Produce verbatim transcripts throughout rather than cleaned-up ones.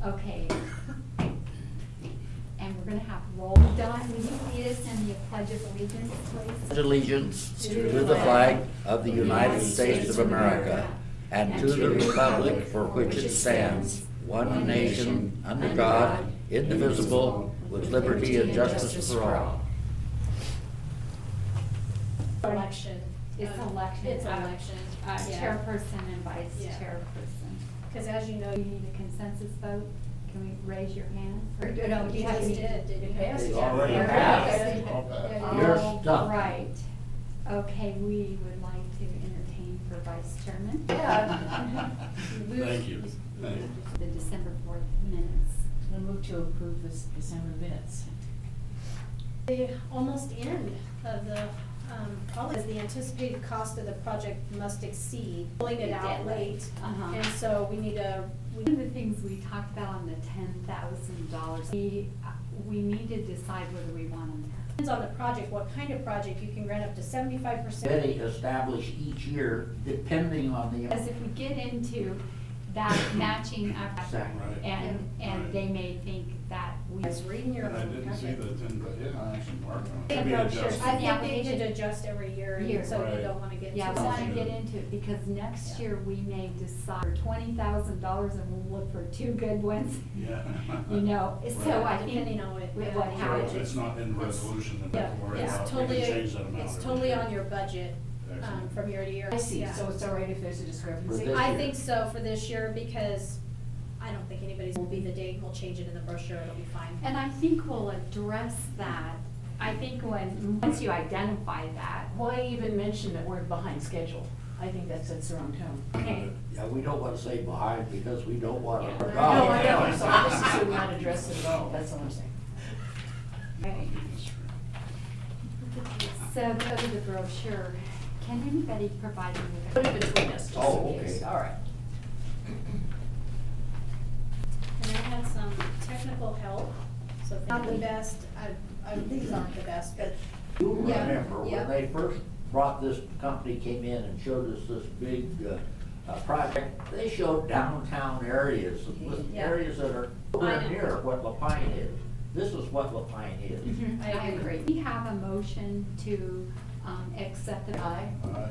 Okay. And we're gonna have roll. Don, will you lead us in the Pledge of Allegiance, please? Pledge allegiance to the flag of the United States of America and to the republic for which it stands, one nation, under God, indivisible, with liberty and justice for all. Election. It's Um, election. It's uh, election. Uh, Yeah. chairperson and vice Yeah. chairperson. Because as you know, Do you need a consensus vote? Can we raise your hand? Or, you no, do you have just any? did, didn't you? Passed. They already Yeah. passed. Yeah. You're All stuck. right. Okay, we would like to entertain for vice chairman. Thank you. Thank you. The December fourth minutes. I move to approve this December minutes. The almost end of the, um, probably the anticipated cost of the project must exceed, pulling it out late. Uh-huh. And so we need to, we One of the things we talked about on the ten thousand dollars, we, uh, we need to decide whether we want them. depends on the project, what kind of project. You can grant up to seventy-five percent. Betty established each year depending on the. Because if we get into that matching up, Exactly. Right. and, and Right. they may think that we. I was reading your. And I didn't see the ten, but yeah, I actually marked on it. Yeah, Maybe brochure. adjust. I Yeah, think they we need to should- adjust every year, Year. and so you Right. don't wanna get. Yeah, too we wanna much. get into it, because next Yeah. year we may decide for twenty thousand dollars and we'll look for two good ones, Yeah. you know, so I think. Depending on what- with yeah. what So happens. it's not in the resolution that we Yeah, have to worry it's about, we totally, can change that amount. it's every totally year. on your budget, um, Excellent. from year to year. I see, Yeah. so it's all right if there's a discrepancy? For this I year. think so for this year, because I don't think anybody's, will be the date, we'll change it in the brochure, it'll be fine. And I think we'll address that, I think when, once you identify that, Why even mention that we're behind schedule? I think that sets the wrong tone. okay, Yeah, we don't wanna say behind because we don't wanna. Yeah. forget. No, I know, so I just assume not address it at all, that's all I'm saying. okay. So go to the brochure, can anybody provide me with? Put it between us, just Oh, in case, okay. all right. And I had some technical help, so if not the best, I, I, these aren't the best, but You Yeah, remember yeah. when they first brought this company came in and showed us this big, uh, uh, project, they showed downtown areas, with Yeah. areas that are I nowhere know. near what Lapine is. This is what Lapine is. Mhm, I I agree. agree. We have a motion to, um, accept the. Aye. Aye.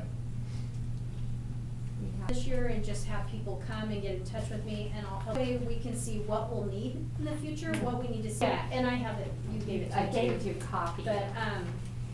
We have- this year and just have people come and get in touch with me, and I'll help, way we can see what we'll need in the future, what we need to see. Yeah. And I have it, you gave it to me. I gave too. you a copy. But, um,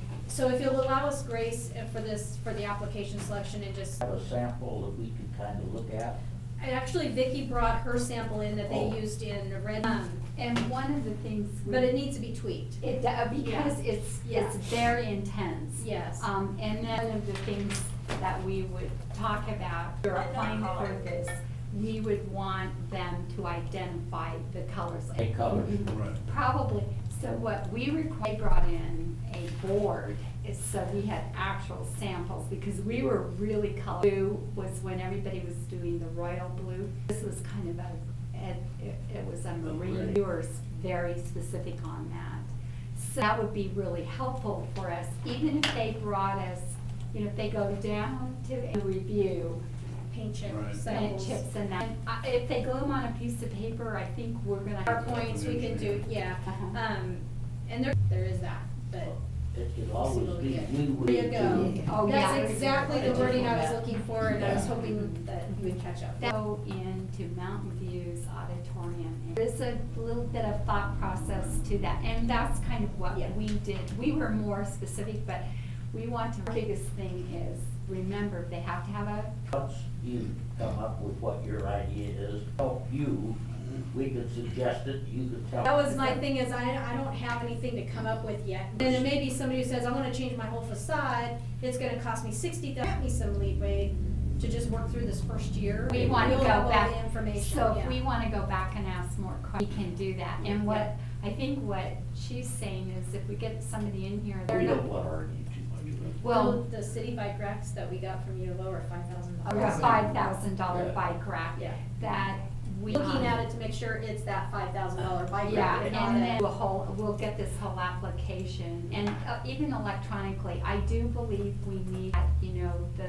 so if you'll allow us grace uh, for this, for the application selection and just, Have a sample that we can kind of look at. and actually Vicky brought her sample in that they Oh. used in red, Um, and one of the things. we- but it needs to be tweaked. It, do- because Yeah. it's, Yeah. it's very intense. Yes. Um, and then one of the things that we would talk about, you're applying for this, we would want them to identify the colors. A color. Right. Probably, so what we required, they brought in a board, is so we had actual samples, because we were really color. Blue was when everybody was doing the royal blue. This was kind of a, it, it- it was a marine. Right. We were s- very specific on that. So that would be really helpful for us, even if they brought us, you know, if they go down to a review, Paint chip Right. and samples. chips and that. And I- if they glue them on a piece of paper, I think we're gonna. Our points, we can do, yeah, Uh-huh. um, and there, there is that, but. It can always be Yeah. new. There you go. Oh, yeah. That's exactly the wording I was looking for, and I was hoping that you would catch up. Go into Mountain Views Auditorium. There's a little bit of thought process to that, and that's kind of what Yeah. we did. We were more specific, but we want to, biggest thing is, remember, they have to have a, Once you come up with what your idea is, help you, we can suggest it, you can tell. That was my thing, is I, I don't have anything to come up with yet. And it may be somebody who says, I wanna change my whole facade, it's gonna cost me sixty thousand, give me some leeway to just work through this first year. we want to We'll go have all back. the information, So if yeah. we want to go back and ask more questions, we can do that. And what, Yeah. I think what she's saying is if we get somebody in here, they're We not. don't want to argue too much. Well, The city bike racks that we got from U of O are five thousand a dollars. five thousand dollar Yeah. bike rack. Yeah. That we. Looking at it to make sure it's that five thousand dollar bike Yeah, rack and and not then a. do a whole, we'll get this whole application, and uh, even electronically, I do believe we need, you know, the,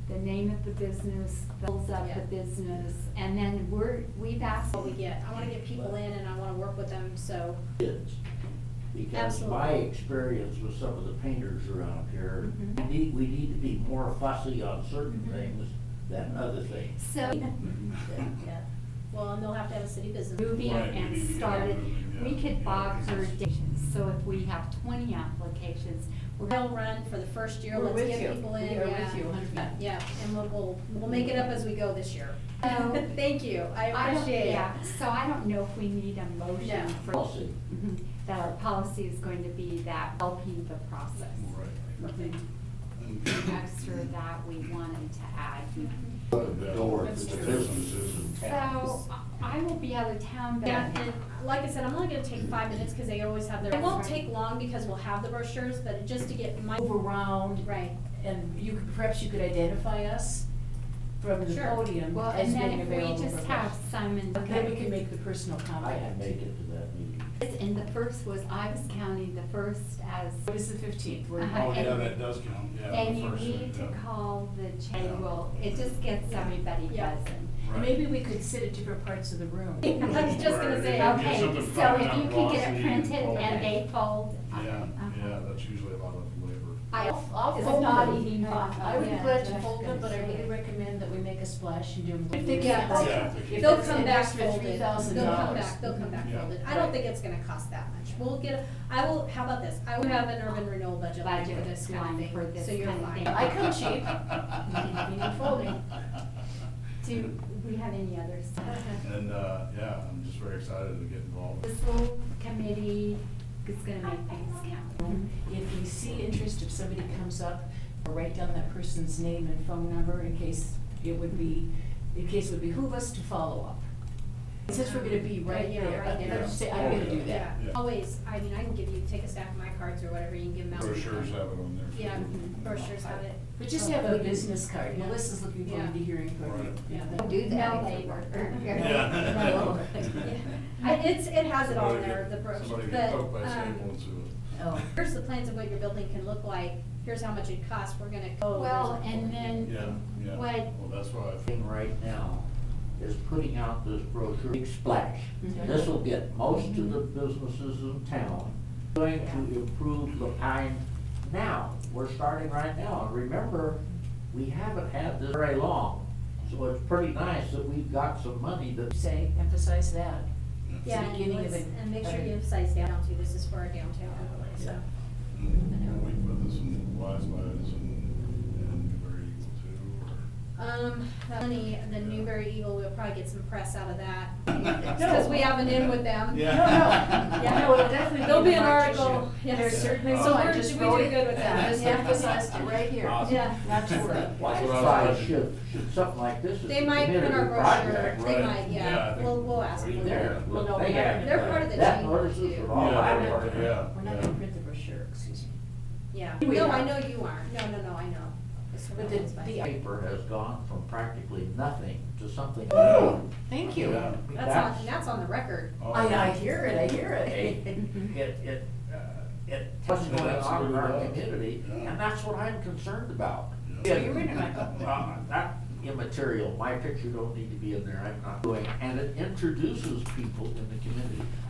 the name of the business, the goals of Yeah. the business, and then we're, we've asked. What we get, I wanna get people in and I wanna work with them, so, Kids. Because Absolutely. my experience with some of the painters around here, Mhm. we need, we need to be more fussy on certain Mhm. things than other things. So, yeah. Well, and they'll have to have a city business. moving Right, we and need to get started, moving, yeah. we could Yeah, bog her business. days, so if we have twenty applications, we're They'll run for the first year, We're let's with get you. people in, We yeah. are with you, one hundred percent. Yeah, and we'll, we'll, we'll make it up as we go this year. So- Thank you, I I don't, appreciate it. yeah, so I don't know if we need a motion No. for. Policy. Mhm, that our policy is going to be that helping the process. Right. Perfect. Mhm. Extra that we wanted to add. The door That's to the true. businesses in town. So, I will be out of town, but. Yeah, and like I said, I'm only gonna take five minutes, cause they always have their, it won't That's right. take long because we'll have the brochures, but just to get my. Move around, Right, and you, could perhaps you could identify us from the Sure. podium Well, as and then being if available we for just have us. Simon. Then we can make the personal I contact. can make it to that meeting. And the first was, I was counting the first as. What is the fifteenth? We're- Uh-huh. Oh, yeah, And- that does count, yeah. And the you first one, need to yeah. call the Yeah. chain, well, it just gets everybody Yeah. buzzing. Right. Maybe we could sit at different parts of the room. I was just gonna Right, say. yeah. Okay, something so printed if out you could get it glossy printed and- and they fold. Yeah, uh-huh. yeah, that's usually a lot of labor. I, I'll, I'll it's fold not them. eating fun. I would be Yeah, glad that's to what I was fold them, gonna but I say. really recommend that we make a splash and do them. If they get- Yeah, If if they They'll it's come an back extra folded. three thousand They'll dollars. come back, they'll come back Yeah. folded. I don't think it's gonna cost that much. We'll get, a- I will, how about this? I will have an urban renewal budget line for Budget this kind line of thing, for this so you're kind of fine. thing. I come cheap. You need folding. Do we have any others? And, uh, yeah, I'm just very excited to get involved. This little committee is gonna make things count. If we see interest, if somebody comes up, we'll write down that person's name and phone number in case it would be, in case it would behoove us to follow up. Since we're gonna be right Yeah, there, right I'm there. gonna say, I'm gonna do Yeah, that. Yeah. always, I mean, I can give you, take a stack of my cards or whatever, you can give them out. Brochures have it on there. Yeah, Mhm. brochures have it. But just have a business card, Yeah. Melissa's looking forward to Yeah. hearing from you. Right. Yeah. Yeah. Do that. No paper. Yeah. I- It's, it has it all Somebody there, get- the brochure, Somebody but, get poked by a um, staple into it. Oh. here's the plans of what your building can look like, here's how much it costs, we're gonna. oh, Well, there's a- and then Yeah, yeah. what, Well, that's why I think. Thing right now is putting out this brochure, big splash. Mhm. This will get most of the businesses in town, going to improve the Pine now. We're starting right now, and remember, we haven't had this very long. So it's pretty nice that we've got some money that. Say, emphasize that. Yeah, the beginning and of let's- it. and make sure you emphasize down too, this is for our downtown overlay, so. Mm, We put this in Wise Wise and, and Newberry Eagle too, or? Um, the money, the Newberry Eagle, we'll probably get some press out of that, because we have an in with them. Yeah. No, no, yeah, no, it'll definitely There'll be an marked article, issue. yes. There's certainly, So so I we're- just we wrote do it. good with that. Just Yeah. emphasized it right here. Awesome. Yeah. Not to worry. That's what I was Why wondering. should, should something like this is They a might put community our brochure, project, they right? might, Yeah, I yeah, think we'll, we'll ask we them. can do There, that. Well, no, they we're not have- gonna- They're part of the that chain. notices too. are all Yeah, I they're part want. of- yeah, We're not yeah. gonna print the brochure, excuse me. Yeah, We no, are. I know you aren't, no, no, no, I know. This one But the- is fine. the- Paper has gone from practically nothing to something. Yeah. Thank you. Yeah. That's on, that's on the record. Oh, I, I hear it, I hear It, it. it, it, uh, it, what's going on in Absolutely our does. community, Yeah. and that's what I'm concerned about. Yeah. So you're in it. Uh, That immaterial, my picture don't need to be in there, I'm not doing, and it introduces people in the community.